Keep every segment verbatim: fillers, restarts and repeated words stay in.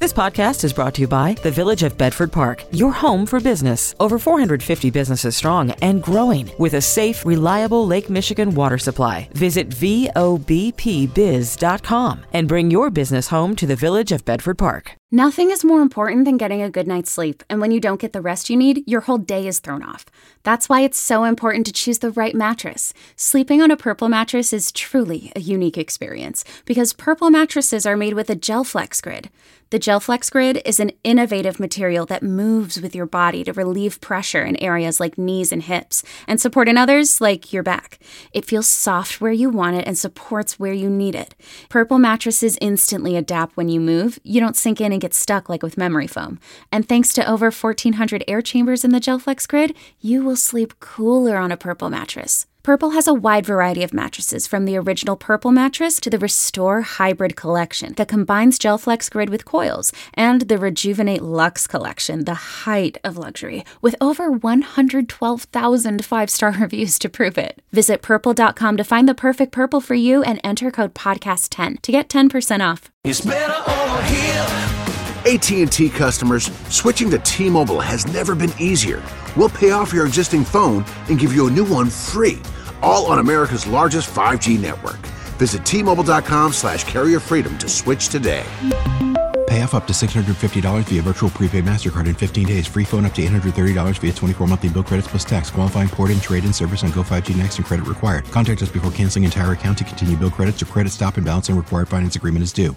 This podcast is brought to you by the Village of Bedford Park, your home for business. Over four hundred fifty businesses strong and growing with a safe, reliable Lake Michigan water supply. Visit V O B P biz dot com and bring your business home to the Village of Bedford Park. Nothing is more important than getting a good night's sleep, and when you don't get the rest you need, your whole day is thrown off. That's why it's so important to choose the right mattress. Sleeping on a Purple mattress is truly a unique experience because Purple mattresses are made with a GelFlex Grid. The GelFlex Grid is an innovative material that moves with your body to relieve pressure in areas like knees and hips and support in others like your back. It feels soft where you want it and supports where you need it. Purple mattresses instantly adapt when you move. You don't sink in and get stuck like with memory foam. And thanks to over fourteen hundred air chambers in the GelFlex Grid, you will sleep cooler on a Purple mattress. Purple has a wide variety of mattresses, from the original Purple mattress to the Restore Hybrid collection that combines GelFlex Grid with coils, and the Rejuvenate Luxe collection, the height of luxury, with over one hundred twelve thousand five-star reviews to prove it. Visit purple dot com to find the perfect Purple for you and enter code podcast ten to get ten percent off. It's better over here. A T and T customers, switching to T-Mobile has never been easier. We'll pay off your existing phone and give you a new one free, all on America's largest five G network. Visit T Mobile dot com slash carrier freedom to switch today. Pay off up to six hundred fifty dollars via virtual prepaid MasterCard in fifteen days. Free phone up to eight hundred thirty dollars via twenty-four monthly bill credits plus tax. Qualifying port and trade-in service on Go five G Next and credit required. Contact us before canceling entire account to continue bill credits or credit stop and balance and required finance agreement is due.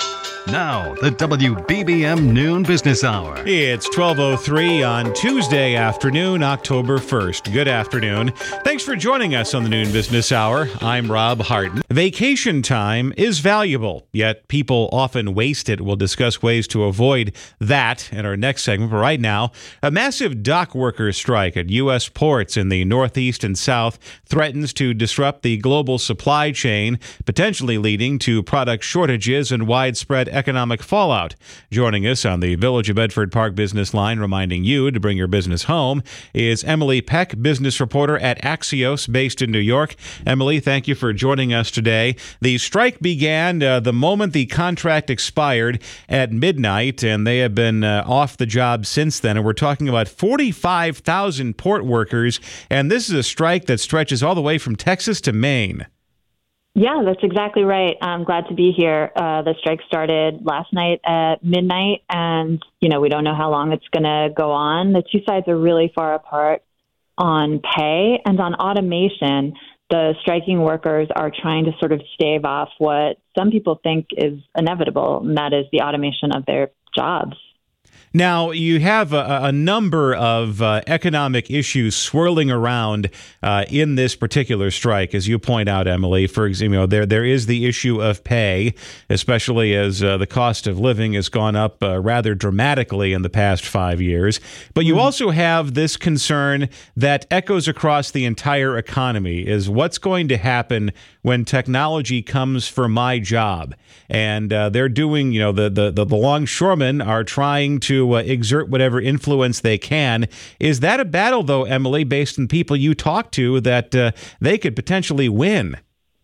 Now, the W B B M Noon Business Hour. It's twelve oh three on Tuesday afternoon, October first. Good afternoon. Thanks for joining us on the Noon Business Hour. I'm Rob Harden. Vacation time is valuable, yet people often waste it. We'll discuss ways to avoid that in our next segment. But right now, a massive dock workers strike at U S ports in the Northeast and South threatens to disrupt the global supply chain, potentially leading to product shortages and widespread economic fallout. Joining us on the Village of Bedford Park business line, reminding you to bring your business home, is Emily Peck, business reporter at Axios, based in New York. Emily, thank you for joining us today. The strike began uh, the moment the contract expired at midnight, and they have been uh, off the job since then. And we're talking about forty-five thousand port workers, and this is a strike that stretches all the way from Texas to Maine. Yeah, that's exactly right. I'm glad to be here. Uh, the strike started last night at midnight, and, you know, we don't know how long it's going to go on. The two sides are really far apart on pay and on automation. The striking workers are trying to sort of stave off what some people think is inevitable, and that is the automation of their jobs. Now, you have a, a number of uh, economic issues swirling around uh, in this particular strike, as you point out, Emily. For example, you know, there there is the issue of pay, especially as uh, the cost of living has gone up uh, rather dramatically in the past five years. But you mm. also have this concern that echoes across the entire economy, is what's going to happen when technology comes for my job. And uh, they're doing, you know, the, the, the, the longshoremen are trying to uh, exert whatever influence they can. Is that a battle, though, Emily, based on people you talk to, that uh, they could potentially win?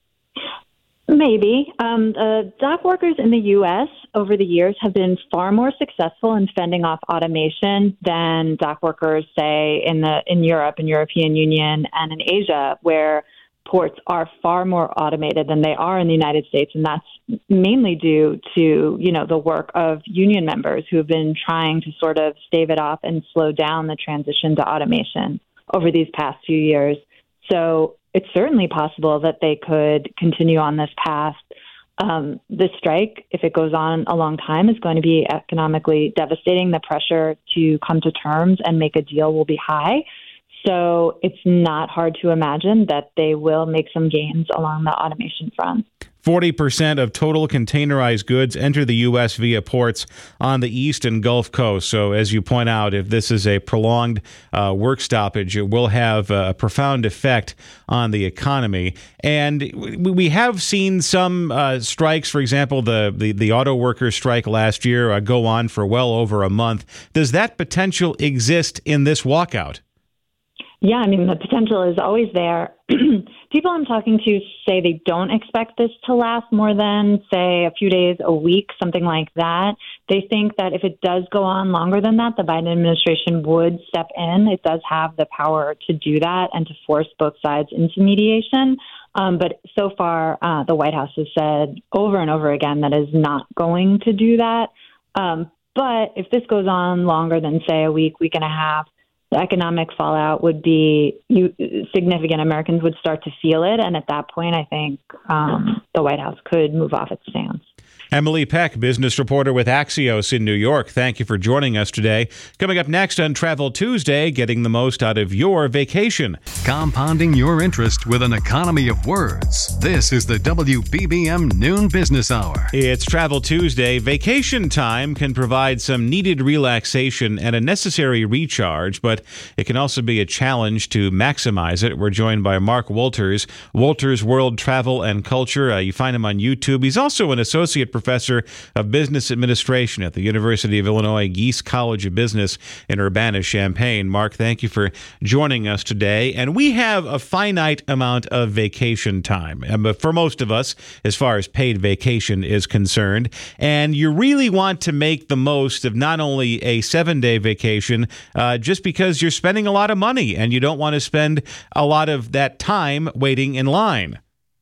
Maybe. Um, uh, dock workers in the U S over the years have been far more successful in fending off automation than dock workers, say, in the in Europe, in European Union, and in Asia, where ports are far more automated than they are in the United States. And that's mainly due to, you know, the work of union members who have been trying to sort of stave it off and slow down the transition to automation over these past few years. So it's certainly possible that they could continue on this path. Um, this strike, if it goes on a long time, is going to be economically devastating. The pressure to come to terms and make a deal will be high. So it's not hard to imagine that they will make some gains along the automation front. forty percent of total containerized goods enter the U S via ports on the East and Gulf Coast. So as you point out, if this is a prolonged uh, work stoppage, it will have a profound effect on the economy. And we have seen some uh, strikes, for example, the, the, the auto workers strike last year uh, go on for well over a month. Does that potential exist in this walkout? Yeah, I mean, the potential is always there. People I'm talking to say they don't expect this to last more than, say, a few days, a week, something like that. They think that if it does go on longer than that, the Biden administration would step in. It does have the power to do that and to force both sides into mediation. Um, but so far, uh, the White House has said over and over again that is not going to do that. Um, but if this goes on longer than, say, a week, week and a half, the economic fallout would be you, significant. Americans would start to feel it. And at that point, I think um, the White House could move off its stance. Emily Peck, business reporter with Axios in New York. Thank you for joining us today. Coming up next on Travel Tuesday, getting the most out of your vacation. Compounding your interest with an economy of words. This is the W B B M Noon Business Hour. It's Travel Tuesday. Vacation time can provide some needed relaxation and a necessary recharge, but it can also be a challenge to maximize it. We're joined by Mark Wolters, Wolters World Travel and Culture. Uh, you find him on YouTube. He's also an associate professor of business administration at the University of Illinois Geese College of Business in Urbana-Champaign. Mark, thank you for joining us today. And we have a finite amount of vacation time, but for most of us, as far as paid vacation is concerned. And you really want to make the most of not only a seven-day vacation, uh, just because you're spending a lot of money and you don't want to spend a lot of that time waiting in line.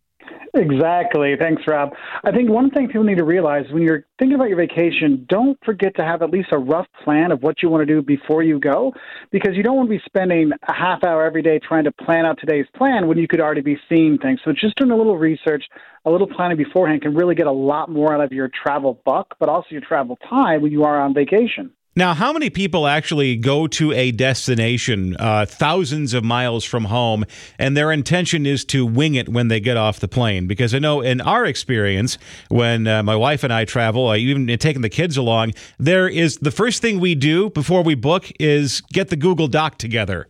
Exactly. Thanks, Rob. I think one thing people need to realize when you're thinking about your vacation, don't forget to have at least a rough plan of what you want to do before you go, because you don't want to be spending a half hour every day trying to plan out today's plan when you could already be seeing things. So just doing a little research, a little planning beforehand can really get a lot more out of your travel buck, but also your travel time when you are on vacation. Now, how many people actually go to a destination uh, thousands of miles from home, and their intention is to wing it when they get off the plane? Because I know in our experience, when uh, my wife and I travel, uh, even taking the kids along, there is the first thing we do before we book is get the Google Doc together.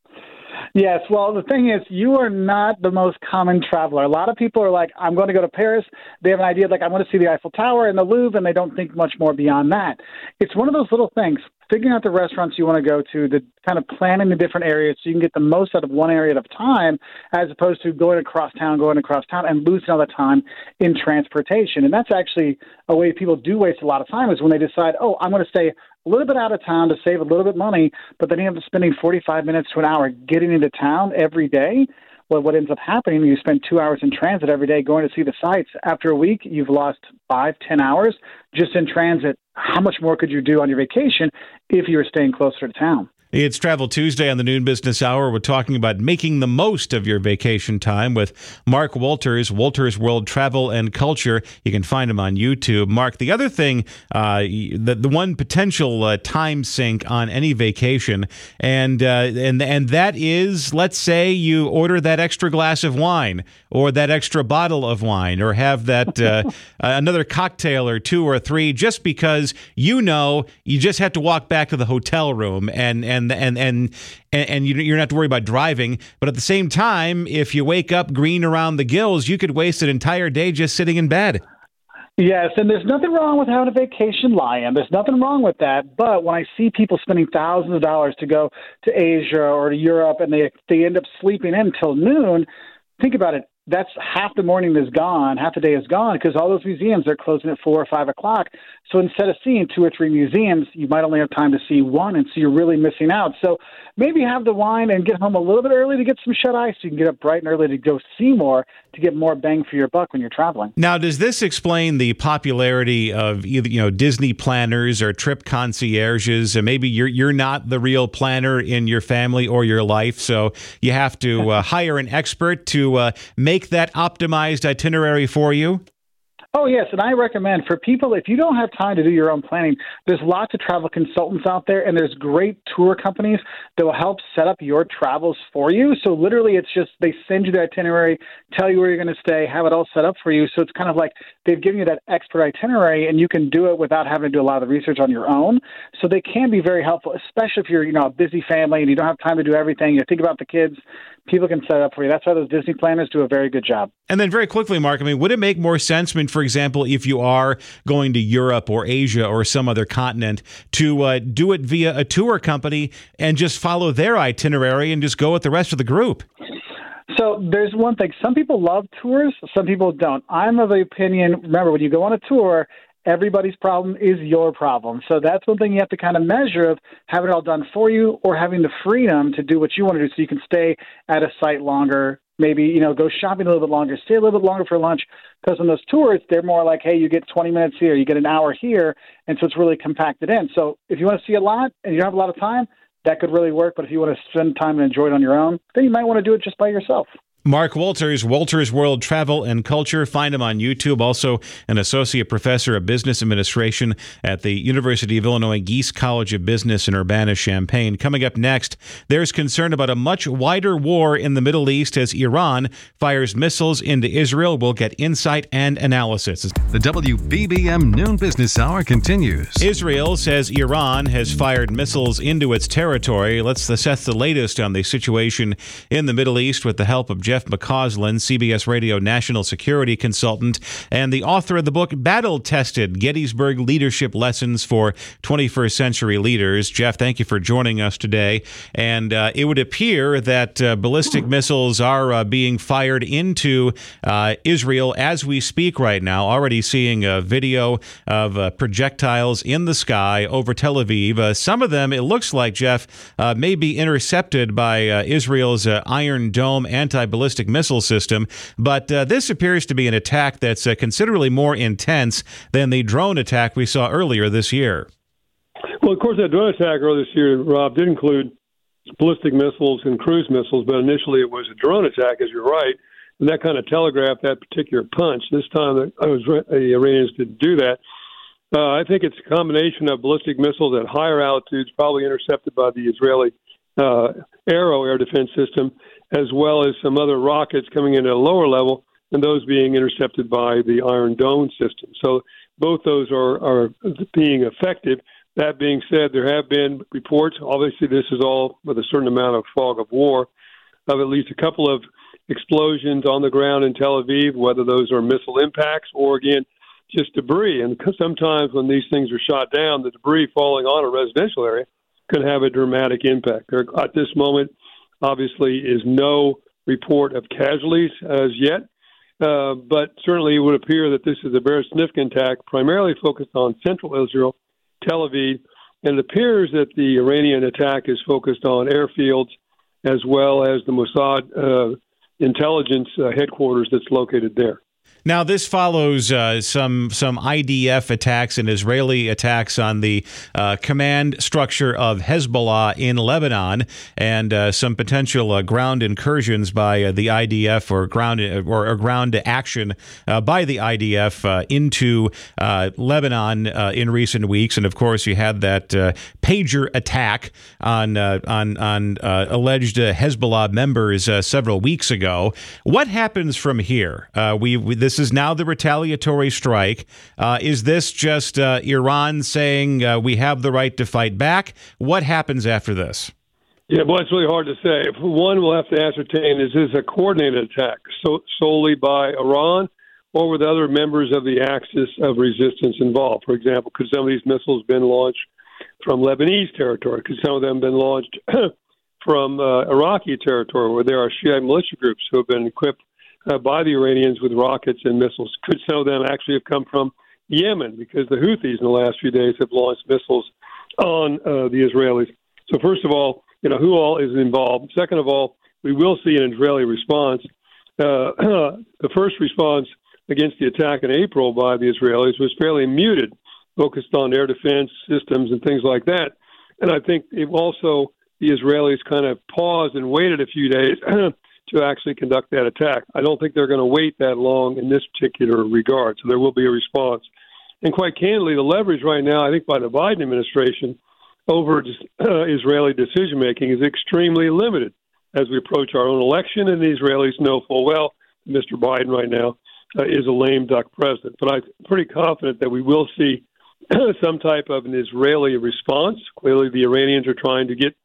Yes, well, the thing is, you are not the most common traveler. A lot of people are like, I'm going to go to Paris. They have an idea like, I want to see the Eiffel Tower and the Louvre, and they don't think much more beyond that. It's one of those little things, figuring out the restaurants you want to go to, the kind of planning the different areas so you can get the most out of one area at a time, as opposed to going across town, going across town, and losing all the time in transportation. And that's actually a way people do waste a lot of time, is when they decide, oh, I'm going to stay a little bit out of town to save a little bit money, but then you end up spending forty-five minutes to an hour getting into town every day. Well, what ends up happening, you spend two hours in transit every day going to see the sights. After a week, you've lost five, ten hours just in transit. How much more could you do on your vacation if you were staying closer to town? It's Travel Tuesday on the Noon Business Hour. We're talking about making the most of your vacation time with Mark Wolters, Wolters World Travel and Culture. You can find him on YouTube. Mark, the other thing, uh, the, the one potential uh, time sink on any vacation, and, uh, and, and that is, let's say you order that extra glass of wine or that extra bottle of wine or have that uh, another cocktail or two or three just because you know you just have to walk back to the hotel room and, and And and and and you don't have to worry about driving. But at the same time, if you wake up green around the gills, you could waste an entire day just sitting in bed. Yes, and there's nothing wrong with having a vacation lie-in. There's nothing wrong with that. But when I see people spending thousands of dollars to go to Asia or to Europe and they they end up sleeping in until noon, think about it. That's half the morning is gone, half the day is gone, because all those museums are closing at four or five o'clock. So instead of seeing two or three museums, you might only have time to see one, and so you're really missing out. So maybe have the wine and get home a little bit early to get some shut-eye so you can get up bright and early to go see more to get more bang for your buck when you're traveling. Now, does this explain the popularity of either, you know, Disney planners or trip concierges? And maybe you're you're not the real planner in your family or your life, so you have to uh, hire an expert to uh, make that optimized itinerary for you? Oh, yes, and I recommend for people, if you don't have time to do your own planning, there's lots of travel consultants out there, and there's great tour companies that will help set up your travels for you. So literally, it's just they send you the itinerary, tell you where you're going to stay, have it all set up for you. So it's kind of like they've given you that expert itinerary, and you can do it without having to do a lot of the research on your own. So they can be very helpful, especially if you're, you know, a busy family and you don't have time to do everything. You think about the kids, people can set it up for you. That's why those Disney planners do a very good job. And then very quickly, Mark, I mean, would it make more sense, I mean, for example, if you are going to Europe or Asia or some other continent, to uh, do it via a tour company and just follow their itinerary and just go with the rest of the group? So there's one thing. Some people love tours. Some people don't. I'm of the opinion, remember, when you go on a tour, everybody's problem is your problem. So that's one thing you have to kind of measure of having it all done for you or having the freedom to do what you want to do so you can stay at a site longer, maybe, you know, go shopping a little bit longer, stay a little bit longer for lunch. Because on those tours, they're more like, hey, you get twenty minutes here, you get an hour here, and so it's really compacted in. So if you want to see a lot and you don't have a lot of time, that could really work. But if you want to spend time and enjoy it on your own, then you might want to do it just by yourself. Mark Wolters, Wolters World Travel and Culture. Find him on YouTube. Also an associate professor of business administration at the University of Illinois Geese College of Business in Urbana-Champaign. Coming up next, there's concern about a much wider war in the Middle East as Iran fires missiles into Israel. We'll get insight and analysis. The W B B M Noon Business Hour continues. Israel says Iran has fired missiles into its territory. Let's assess the latest on the situation in the Middle East with the help of Jeff McCausland, C B S Radio national security consultant, and the author of the book Battle Tested, Gettysburg Leadership Lessons for twenty-first Century Leaders. Jeff, thank you for joining us today. And uh, it would appear that uh, ballistic missiles are uh, being fired into uh, Israel as we speak right now. Already seeing a video of uh, projectiles in the sky over Tel Aviv. Uh, some of them, it looks like, Jeff, uh, may be intercepted by uh, Israel's uh, Iron Dome anti-ballistic ballistic missile system, but uh, this appears to be an attack that's uh, considerably more intense than the drone attack we saw earlier this year. Well, of course, that drone attack earlier this year, Rob, did include ballistic missiles and cruise missiles, but initially it was a drone attack, as you're right, and that kind of telegraphed that particular punch. This time, the Iranians didn't do that. Uh, I think it's a combination of ballistic missiles at higher altitudes, probably intercepted by the Israeli uh, Arrow air defense system, as well as some other rockets coming in at a lower level, and those being intercepted by the Iron Dome system. So both those are, are being effective. That being said, there have been reports, obviously this is all with a certain amount of fog of war, of at least a couple of explosions on the ground in Tel Aviv, whether those are missile impacts or, again, just debris. And sometimes when these things are shot down, the debris falling on a residential area can have a dramatic impact. There, at this moment, obviously, is no report of casualties as yet, uh, but certainly it would appear that this is a very significant attack, primarily focused on central Israel, Tel Aviv, and it appears that the Iranian attack is focused on airfields as well as the Mossad uh, intelligence uh, headquarters that's located there. Now, this follows uh, some some I D F attacks and Israeli attacks on the uh, command structure of Hezbollah in Lebanon, and uh, some potential uh, ground incursions by uh, the I D F or ground or, or ground action uh, by the I D F uh, into uh, Lebanon uh, in recent weeks. And of course, you had that uh, pager attack on uh, on on uh, alleged uh, Hezbollah members uh, several weeks ago. What happens from here? Uh, we, we This is now the retaliatory strike. Uh, is this just uh, Iran saying uh, we have the right to fight back? What happens after this? Yeah, well, it's really hard to say. One, we'll have to ascertain, is this a coordinated attack so, solely by Iran or with other members of the axis of resistance involved? For example, could some of these missiles have been launched from Lebanese territory? Could some of them have been launched from uh, Iraqi territory where there are Shia militia groups who have been equipped Uh, by the Iranians with rockets and missiles? Could some of them actually have come from Yemen, because the Houthis in the last few days have launched missiles on uh, the Israelis? So first of all, you know, who all is involved? Second of all, we will see an Israeli response. Uh, the first response against the attack in April by the Israelis was fairly muted, focused on air defense systems and things like that. And I think it also the Israelis kind of paused and waited a few days to actually conduct that attack. I don't think they're going to wait that long in this particular regard, so there will be a response. And quite candidly, the leverage right now, I think, by the Biden administration over uh, Israeli decision-making is extremely limited as we approach our own election, and the Israelis know full well that Mister Biden right now uh, is a lame duck president. But I'm pretty confident that we will see some type of an Israeli response. Clearly, the Iranians are trying to get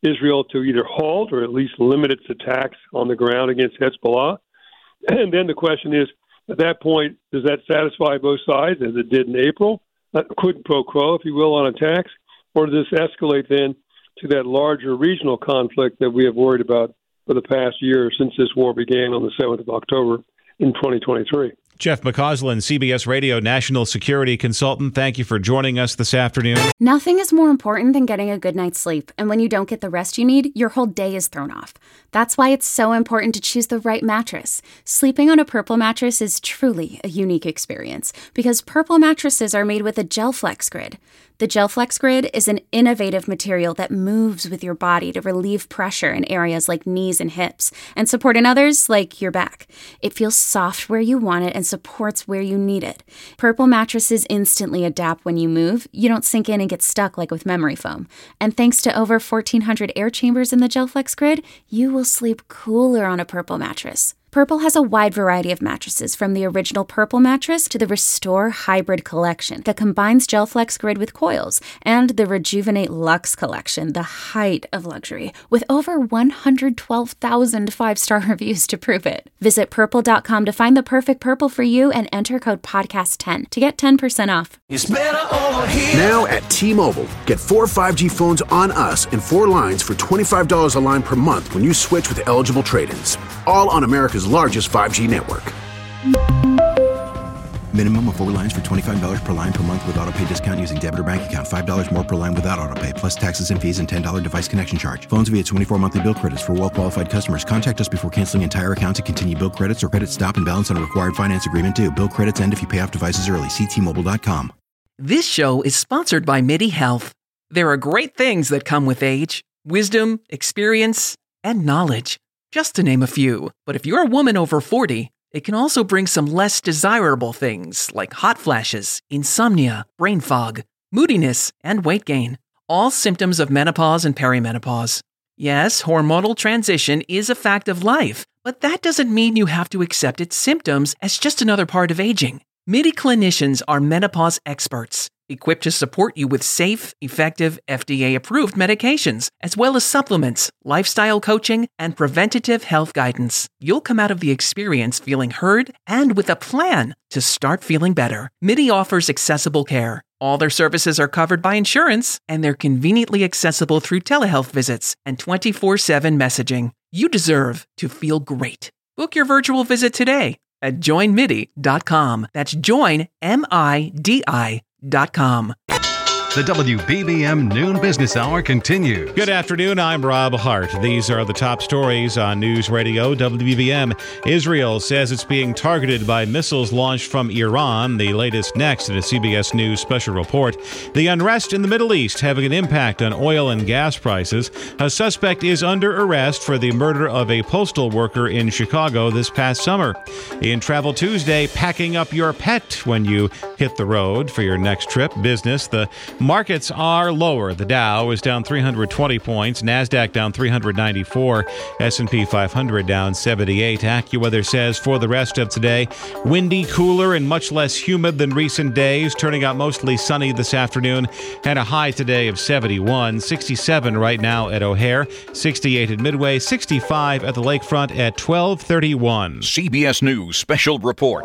Israel to either halt or at least limit its attacks on the ground against Hezbollah. And then the question is, at that point, does that satisfy both sides, as it did in April, uh, quid pro quo, if you will, on attacks? Or does this escalate then to that larger regional conflict that we have worried about for the past year since this war began on the seventh of October in twenty twenty-three? Jeff McCausland, C B S Radio National Security Consultant, thank you for joining us this afternoon. Nothing is more important than getting a good night's sleep, and when you don't get the rest you need, your whole day is thrown off. That's why it's so important to choose the right mattress. Sleeping on a Purple mattress is truly a unique experience because Purple mattresses are made with a GelFlex Grid. The GelFlex Grid is an innovative material that moves with your body to relieve pressure in areas like knees and hips and support in others like your back. It feels soft where you want it and supports where you need it. Purple mattresses instantly adapt when you move. You don't sink in and get stuck like with memory foam. And thanks to over fourteen hundred air chambers in the GelFlex Grid, you will sleep cooler on a Purple mattress. Purple has a wide variety of mattresses, from the original Purple mattress to the Restore Hybrid collection that combines GelFlex Grid with coils, and the Rejuvenate Luxe collection, the height of luxury, with over one hundred twelve thousand five-star reviews to prove it. Visit purple dot com to find the perfect Purple for you and enter code podcast ten to get ten percent off. It's better over here. Now at T-Mobile, get four five G phones on us and four lines for twenty-five dollars a line per month when you switch with eligible trade-ins. All on America's largest five G network. Minimum of four lines for twenty-five dollars per line per month with autopay discount using debit or bank account. five dollars more per line without autopay, plus taxes and fees and ten dollars device connection charge. Phones via twenty-four monthly bill credits for well-qualified customers. Contact us before canceling entire account to continue bill credits or credit stop and balance on a required finance agreement due. Bill credits end if you pay off devices early. See T Mobile dot com. This show is sponsored by MIDI Health. There are great things that come with age. Wisdom, experience, and knowledge. Just to name a few. But if you're a woman over forty, it can also bring some less desirable things like hot flashes, insomnia, brain fog, moodiness, and weight gain. All symptoms of menopause and perimenopause. Yes, hormonal transition is a fact of life, but that doesn't mean you have to accept its symptoms as just another part of aging. MIDI clinicians are menopause experts, equipped to support you with safe, effective, F D A-approved medications, as well as supplements, lifestyle coaching, and preventative health guidance. You'll come out of the experience feeling heard and with a plan to start feeling better. MIDI offers accessible care. All their services are covered by insurance, and they're conveniently accessible through telehealth visits and twenty-four seven messaging. You deserve to feel great. Book your virtual visit today at join midi dot com. That's join, M I D I dot com. The W B B M Noon Business Hour continues. Good afternoon, I'm Rob Hart. These are the top stories on News Radio W B B M. Israel says it's being targeted by missiles launched from Iran. The latest next in a C B S News special report. The unrest in the Middle East having an impact on oil and gas prices. A suspect is under arrest for the murder of a postal worker in Chicago this past summer. In Travel Tuesday, packing up your pet when you hit the road for your next trip. Business, the markets are lower. The Dow is down three hundred twenty points. NASDAQ down three hundred ninety-four. S and P five hundred down seventy-eight. AccuWeather says for the rest of today, windy, cooler, and much less humid than recent days. Turning out mostly sunny this afternoon. And a high today of seventy-one. sixty-seven right now at O'Hare. sixty-eight at Midway. sixty-five at the lakefront at twelve thirty-one. C B S News Special Report.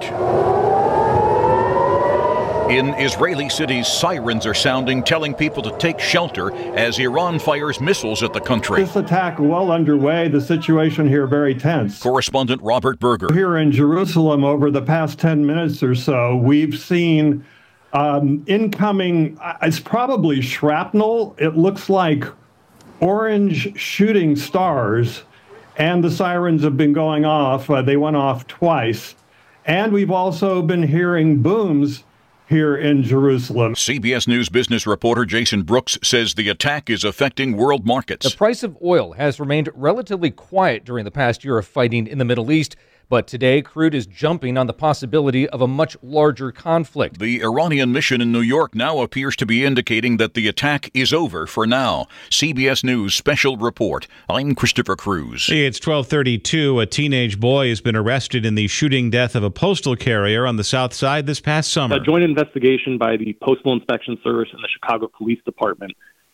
In Israeli cities, sirens are sounding, telling people to take shelter as Iran fires missiles at the country. This attack well underway, the situation here very tense. Correspondent Robert Berger. Here in Jerusalem, over the past ten minutes or so, we've seen um, incoming, it's probably shrapnel. It looks like orange shooting stars, and the sirens have been going off. Uh, they went off twice. And we've also been hearing booms here in Jerusalem. C B S News business reporter Jason Brooks says the attack is affecting world markets. The price of oil has remained relatively quiet during the past year of fighting in the Middle East, but today crude is jumping on the possibility of a much larger conflict. The Iranian mission in New York now appears to be indicating that the attack is over for now. C B S News special report. I'm Christopher Cruz. It's twelve thirty-two. A teenage boy has been arrested in the shooting death of a postal carrier on the south side this past summer. A joint investigation by the Postal Inspection Service and the Chicago Police Department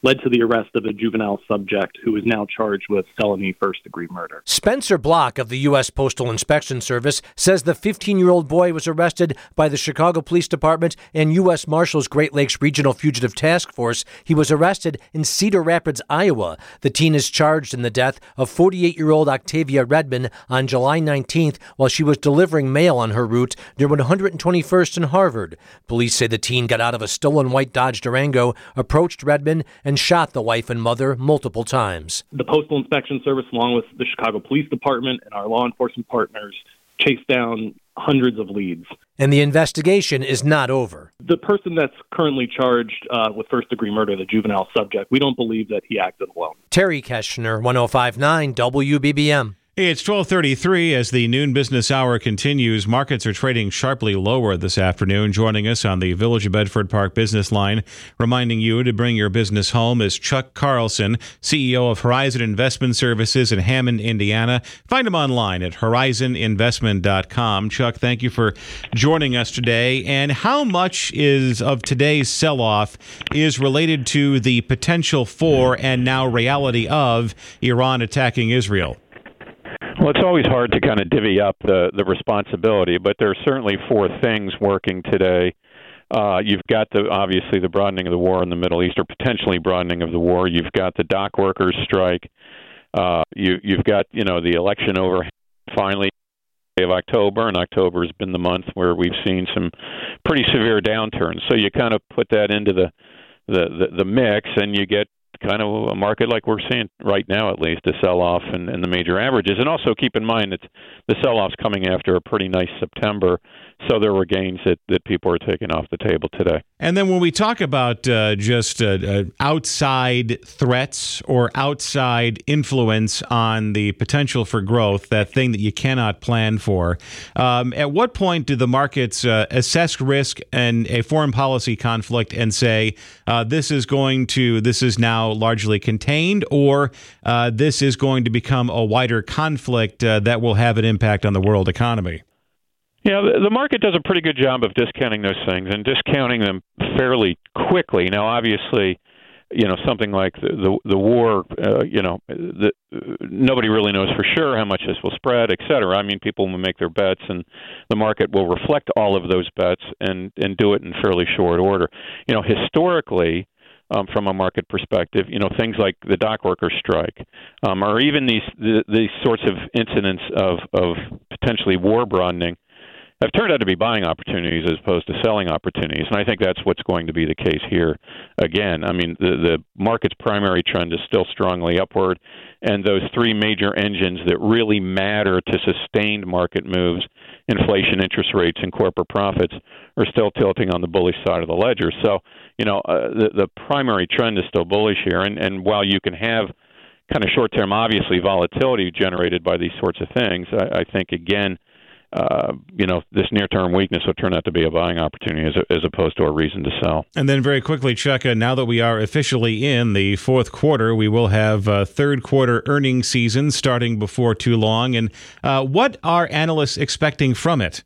led to the arrest of a juvenile subject who is now charged with felony first-degree murder. Spencer Block of the U S Postal Inspection Service says the fifteen-year-old boy was arrested by the Chicago Police Department and U S Marshals Great Lakes Regional Fugitive Task Force. He was arrested in Cedar Rapids, Iowa. The teen is charged in the death of forty-eight-year-old Octavia Redman on July nineteenth while she was delivering mail on her route near one hundred twenty-first and Harvard. Police say the teen got out of a stolen white Dodge Durango, approached Redman, and shot the wife and mother multiple times. The Postal Inspection Service, along with the Chicago Police Department and our law enforcement partners, chased down hundreds of leads. And the investigation is not over. The person that's currently charged uh, with first-degree murder, the juvenile subject, we don't believe that he acted alone. Terry Keschner, one oh five point nine W B B M. It's twelve thirty-three as the noon business hour continues. Markets are trading sharply lower this afternoon. Joining us on the Village of Bedford Park business line, reminding you to bring your business home, is Chuck Carlson, C E O of Horizon Investment Services in Hammond, Indiana. Find him online at horizon investment dot com. Chuck, thank you for joining us today. And how much is of today's sell-off is related to the potential for and now reality of Iran attacking Israel? Well, it's always hard to kind of divvy up the, the responsibility, but there are certainly four things working today. Uh, you've got the obviously the broadening of the war in the Middle East, or potentially broadening of the war. You've got the dock workers strike. Uh, you, you've got you know the election over finally of October, and October has been the month where we've seen some pretty severe downturns. So you kind of put that into the the, the, the mix, and you get kind of a market like we're seeing right now, at least, a sell-off in, in the major averages. And also keep in mind that the sell-off's coming after a pretty nice September, so there were gains that, that people are taking off the table today. And then when we talk about uh, just uh, uh, outside threats or outside influence on the potential for growth, that thing that you cannot plan for, um, at what point do the markets uh, assess risk and a foreign policy conflict and say, uh, this is going to, this is now largely contained, or uh, this is going to become a wider conflict uh, that will have an impact on the world economy? Yeah, the, the market does a pretty good job of discounting those things and discounting them fairly quickly. Now, obviously, you know, something like the the, the war, uh, you know, the, uh, nobody really knows for sure how much this will spread, et cetera. I mean, people will make their bets, and the market will reflect all of those bets and, and do it in fairly short order. You know, historically, Um, from a market perspective, you know, things like the dock worker strike, um, or even these the, these sorts of incidents of, of potentially war broadening have turned out to be buying opportunities as opposed to selling opportunities. And I think that's what's going to be the case here again. I mean, the, the market's primary trend is still strongly upward, and those three major engines that really matter to sustained market moves, inflation, interest rates, and corporate profits, are still tilting on the bullish side of the ledger. So, you know, uh, the, the primary trend is still bullish here. And, and while you can have kind of short-term, obviously, volatility generated by these sorts of things, I, I think, again, Uh, you know, this near-term weakness will turn out to be a buying opportunity as, as opposed to a reason to sell. And then very quickly, Chuck, uh, now that we are officially in the fourth quarter, we will have uh, third-quarter earnings season starting before too long. And uh, what are analysts expecting from it?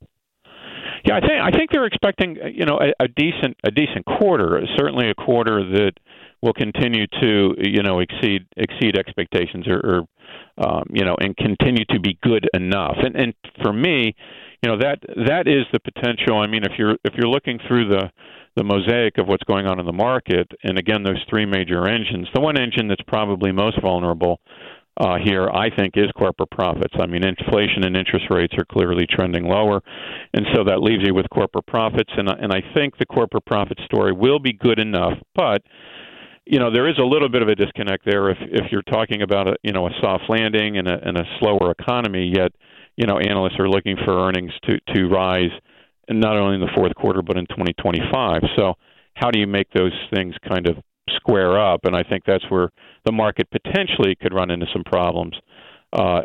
Yeah, I think I think they're expecting, you know, a, a decent a decent quarter. Certainly a quarter that will continue to, you know, exceed exceed expectations, or, or um, you know, and continue to be good enough. And and for me, you know, that that is the potential. I mean, if you're if you're looking through the the mosaic of what's going on in the market, and again, those three major engines, the one engine that's probably most vulnerable Uh, here, I think, is corporate profits. I mean, inflation and interest rates are clearly trending lower, and so that leaves you with corporate profits. And and I think the corporate profit story will be good enough, but you know, there is a little bit of a disconnect there if if you're talking about a you know a soft landing and a and a slower economy. Yet, you know, analysts are looking for earnings to to rise, and not only in the fourth quarter but in twenty twenty-five. So, how do you make those things kind of square up? And I think that's where the market potentially could run into some problems uh,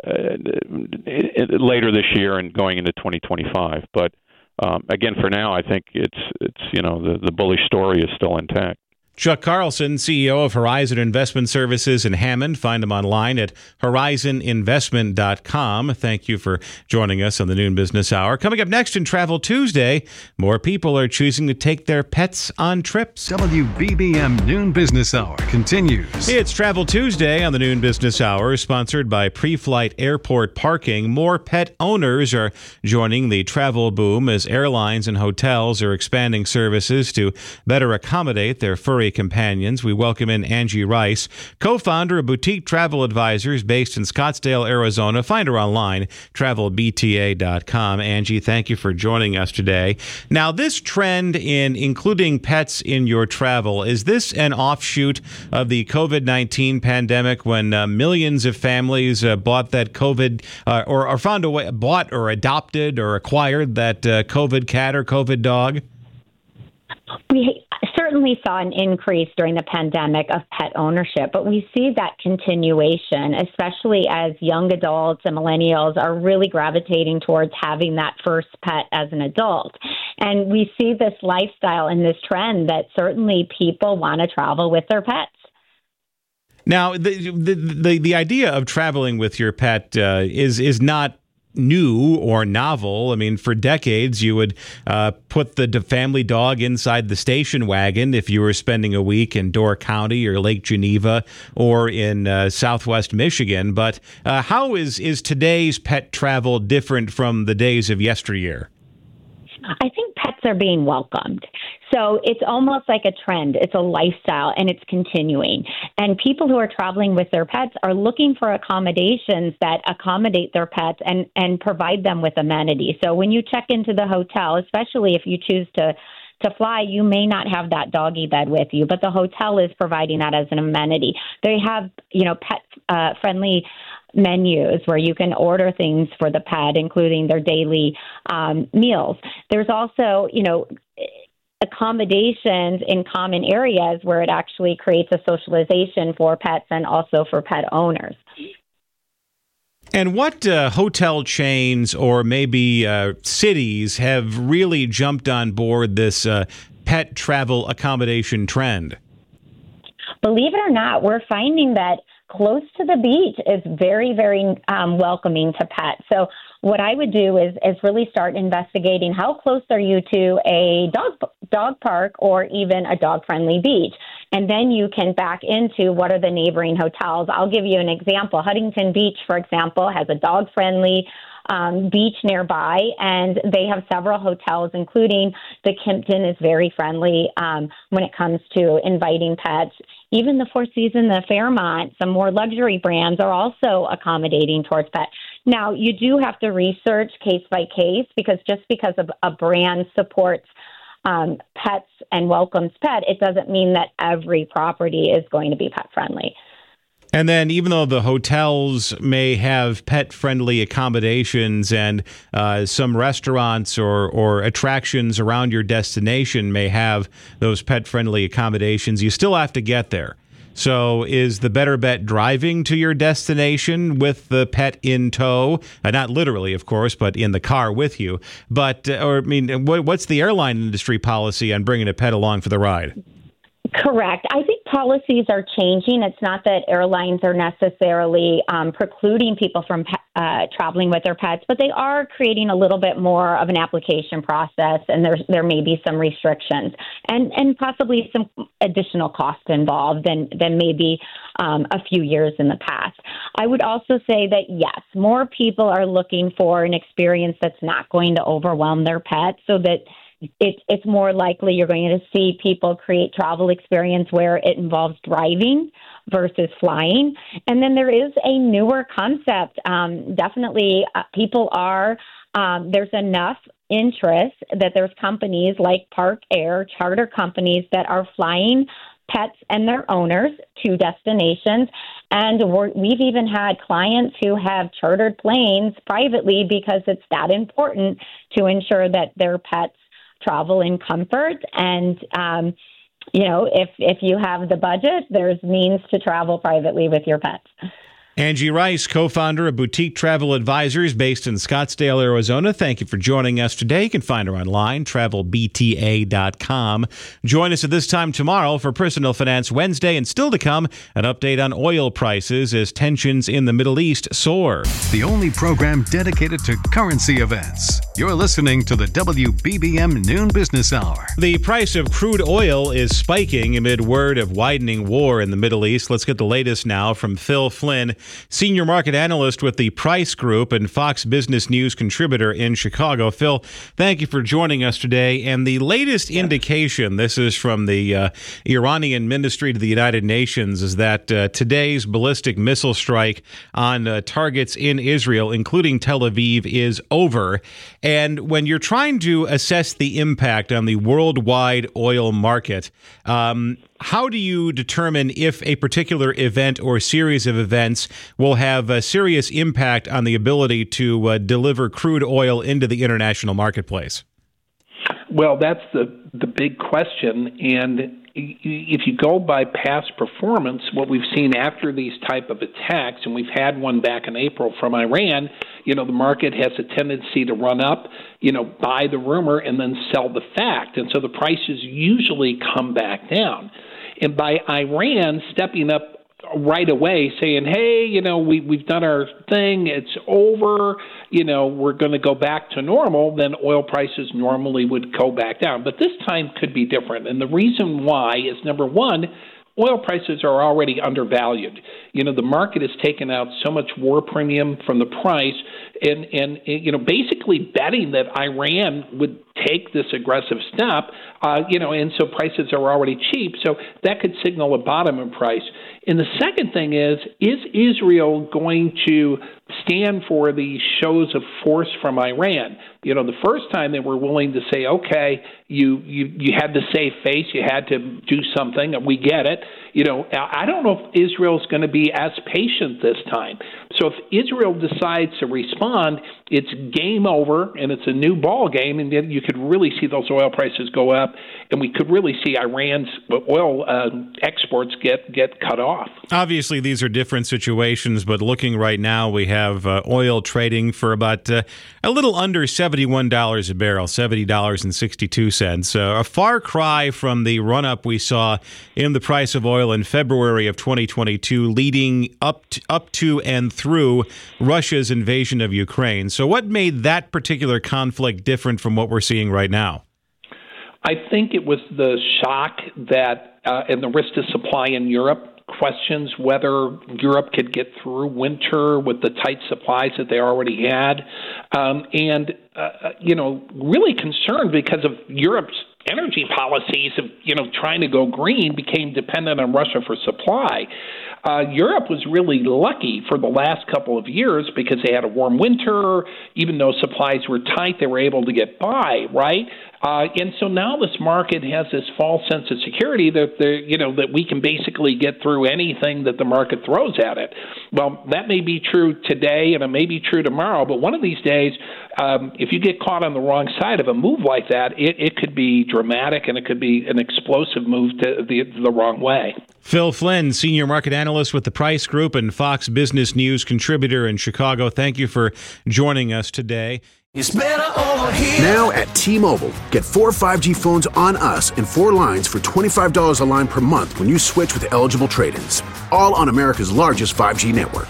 later this year and going into twenty twenty-five. But um, again, for now, I think it's it's you know the, the bullish story is still intact. Chuck Carlson, C E O of Horizon Investment Services in Hammond. Find him online at horizon investment dot com. Thank you for joining us on the Noon Business Hour. Coming up next in Travel Tuesday, more people are choosing to take their pets on trips. W B B M Noon Business Hour continues. It's Travel Tuesday on the Noon Business Hour, sponsored by Pre-Flight Airport Parking. More pet owners are joining the travel boom as airlines and hotels are expanding services to better accommodate their furry companions. We welcome in Angie Rice, co-founder of Boutique Travel Advisors based in Scottsdale, Arizona. Find her online, travel b t a dot com. Angie, thank you for joining us today. Now, this trend in including pets in your travel, is this an offshoot of the covid nineteen pandemic when uh, millions of families uh, bought that COVID uh, or, or found a way, bought or adopted or acquired that uh, COVID cat or COVID dog? We certainly saw an increase during the pandemic of pet ownership, but we see that continuation, especially as young adults and millennials are really gravitating towards having that first pet as an adult. And we see this lifestyle and this trend that certainly people want to travel with their pets. Now, the the the, the idea of traveling with your pet uh, is is not new or novel. I mean, for decades, you would uh, put the family dog inside the station wagon if you were spending a week in Door County or Lake Geneva or in uh, Southwest Michigan. But uh, how is, is today's pet travel different from the days of yesteryear? I think pets are being welcomed. So it's almost like a trend. It's a lifestyle, and it's continuing. And people who are traveling with their pets are looking for accommodations that accommodate their pets and, and provide them with amenities. So when you check into the hotel, especially if you choose to to fly, you may not have that doggy bed with you, but the hotel is providing that as an amenity. They have, you know, pet uh, friendly menus where you can order things for the pet, including their daily um, meals. There's also, you know, accommodations in common areas where it actually creates a socialization for pets and also for pet owners. And what uh, hotel chains or maybe uh, cities have really jumped on board this uh, pet travel accommodation trend? Believe it or not, we're finding that close to the beach is very, very um, welcoming to pets. So what I would do is, is really start investigating how close are you to a dog dog park or even a dog-friendly beach. And then you can back into what are the neighboring hotels. I'll give you an example. Huntington Beach, for example, has a dog-friendly um, beach nearby, and they have several hotels, including the Kimpton is very friendly um, when it comes to inviting pets. Even the Four Seasons, the Fairmont, some more luxury brands are also accommodating towards pets. Now, you do have to research case by case, because just because a, a brand supports um, pets and welcomes pet, it doesn't mean that every property is going to be pet friendly. And then even though the hotels may have pet-friendly accommodations and uh, some restaurants or, or attractions around your destination may have those pet-friendly accommodations, you still have to get there. So is the better bet driving to your destination with the pet in tow? Uh, not literally, of course, but in the car with you. But, uh, or I mean, what, what's the airline industry policy on bringing a pet along for the ride? Correct. I think policies are changing. It's not that airlines are necessarily um, precluding people from uh, traveling with their pets, but they are creating a little bit more of an application process, and there there may be some restrictions and, and possibly some additional costs involved than, than maybe um, a few years in the past. I would also say that, yes, more people are looking for an experience that's not going to overwhelm their pet, so that It, it's more likely you're going to see people create travel experience where it involves driving versus flying. And then there is a newer concept. Um, definitely uh, people are, um, there's enough interest that there's companies like Park Air, charter companies that are flying pets and their owners to destinations. And we're, we've even had clients who have chartered planes privately because it's that important to ensure that their pets travel in comfort. And, um, you know, if, if you have the budget, there's means to travel privately with your pets. Angie Rice, co-founder of Boutique Travel Advisors based in Scottsdale, Arizona. Thank you for joining us today. You can find her online, travel b t a dot com. Join us at this time tomorrow for Personal Finance Wednesday, and still to come, an update on oil prices as tensions in the Middle East soar. The only program dedicated to currency events. You're listening to the W B B M Noon Business Hour. The price of crude oil is spiking amid word of widening war in the Middle East. Let's get the latest now from Phil Flynn, senior market analyst with the Price Group and Fox Business News contributor in Chicago. Phil, thank you for joining us today. And the latest indication, this is from the uh, Iranian Ministry to the United Nations, is that uh, today's ballistic missile strike on uh, targets in Israel, including Tel Aviv, is over. And when you're trying to assess the impact on the worldwide oil market, um, how do you determine if a particular event or series of events will have a serious impact on the ability to uh, deliver crude oil into the international marketplace? Well, that's the, the big question. And if you go by past performance, what we've seen after these type of attacks, and we've had one back in April from Iran, you know, the market has a tendency to run up, you know, buy the rumor and then sell the fact. And so the prices usually come back down. And by Iran stepping up right away saying, hey, you know, we, we've done our thing, it's over, you know, we're going to go back to normal, then oil prices normally would go back down. But this time could be different. And the reason why is, number one, oil prices are already undervalued. You know, the market has taken out so much war premium from the price and, and you know, basically betting that Iran would take this aggressive step, uh, you know, and so prices are already cheap. So that could signal a bottom in price. And the second thing is, is Israel going to stand for these shows of force from Iran? You know, the first time they were willing to say, okay, you, you, you had to save face, you had to do something, we get it. You know, I don't know if Israel's going to be as patient this time. So if Israel decides to respond, it's game over and it's a new ball game, and then you could really see those oil prices go up, and we could really see Iran's oil uh, exports get, get cut off. Obviously, these are different situations, but looking right now, we have uh, oil trading for about uh, a little under seventy-one dollars a barrel, seventy dollars and sixty-two cents. Uh, a far cry from the run-up we saw in the price of oil in February of twenty twenty-two, leading up to, up to and through Russia's invasion of Ukraine. So what made that particular conflict different from what we're seeing right now? I think it was the shock that uh, and the risk to supply in Europe, questions whether Europe could get through winter with the tight supplies that they already had, um, and, uh, you know, really concerned because of Europe's energy policies of, you know, trying to go green became dependent on Russia for supply. Uh, Europe was really lucky for the last couple of years because they had a warm winter. Even though supplies were tight, they were able to get by, right? Uh, and so now this market has this false sense of security that you know that we can basically get through anything that the market throws at it. Well, that may be true today, and it may be true tomorrow. But one of these days, um, if you get caught on the wrong side of a move like that, it, it could be dramatic, and it could be an explosive move to the, the wrong way. Phil Flynn, senior market analyst with the Price Group and Fox Business News contributor in Chicago. Thank you for joining us today. It's better over here. Now at T-Mobile, get four five G phones on us and four lines for twenty-five dollars a line per month when you switch with eligible trade-ins. All on America's largest five G network.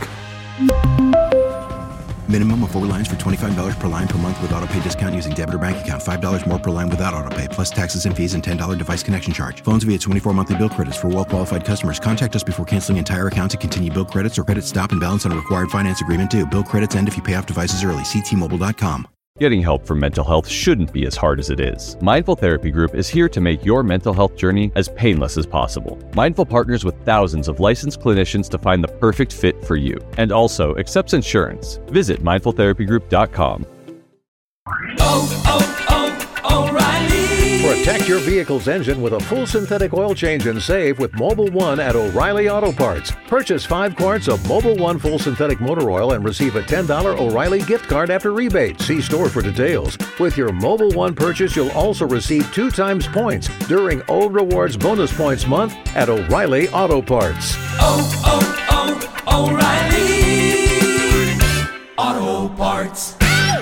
Minimum of four lines for twenty-five dollars per line per month with autopay discount using debit or bank account. five dollars more per line without autopay, plus taxes and fees and ten dollars device connection charge. Phones via twenty-four monthly bill credits for well-qualified customers. Contact us before canceling entire account to continue bill credits or credit stop and balance on a required finance agreement due. Bill credits end if you pay off devices early. See T Mobile dot com. Getting help for mental health shouldn't be as hard as it is. Mindful Therapy Group is here to make your mental health journey as painless as possible. Mindful partners with thousands of licensed clinicians to find the perfect fit for you, and also accepts insurance. Visit mindful therapy group dot com. Oh, oh, oh, O'Reilly. Protect your vehicle's engine with a full synthetic oil change and save with Mobil one at O'Reilly Auto Parts. Purchase five quarts of Mobil one full synthetic motor oil and receive a ten dollars O'Reilly gift card after rebate. See store for details. With your Mobil one purchase, you'll also receive two times points during O Rewards Bonus Points Month at O'Reilly Auto Parts. Oh, oh, oh, O'Reilly Auto Parts.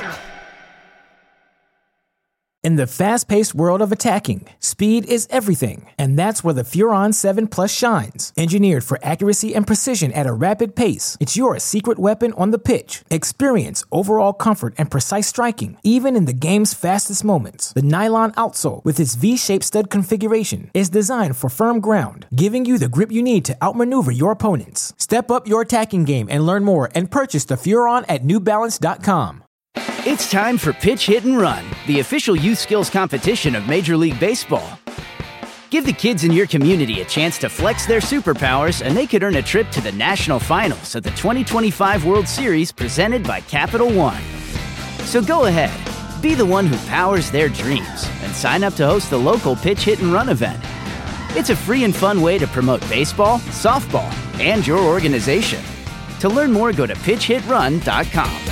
In the fast-paced world of attacking, speed is everything, and that's where the Furon seven Plus shines. Engineered for accuracy and precision at a rapid pace, it's your secret weapon on the pitch. Experience overall comfort and precise striking, even in the game's fastest moments. The nylon outsole, with its V-shaped stud configuration, is designed for firm ground, giving you the grip you need to outmaneuver your opponents. Step up your attacking game and learn more and purchase the Furon at New Balance dot com. It's time for Pitch, Hit, and Run, the official youth skills competition of Major League Baseball. Give the kids in your community a chance to flex their superpowers, and they could earn a trip to the national finals of the twenty twenty-five World Series presented by Capital One. So go ahead, be the one who powers their dreams, and sign up to host the local Pitch, Hit, and Run event. It's a free and fun way to promote baseball, softball, and your organization. To learn more, go to pitch hit run dot com.